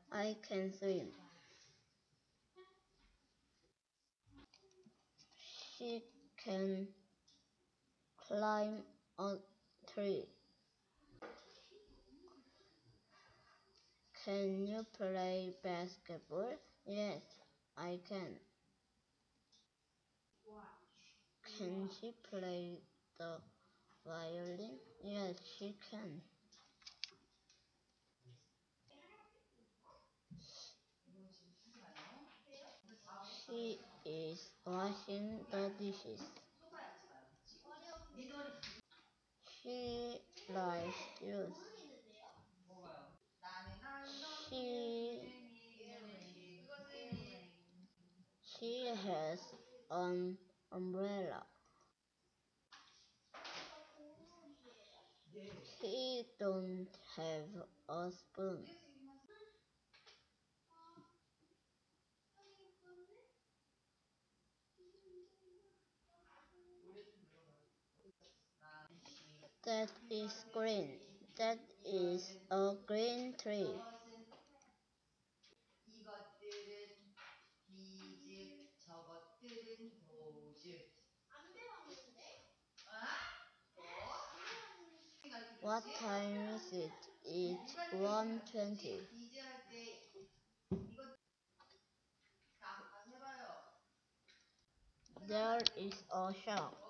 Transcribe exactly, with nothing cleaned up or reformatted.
I can swim. She can climb a tree. Can you play basketball? Yes, I can. Can she play the violin? Yes, she can. She is washing the dishes. She likes juice. She she has an umbrella. He don't have a spoon. That is green. That is a green tree. What time is it? It's one twenty. There is a shop.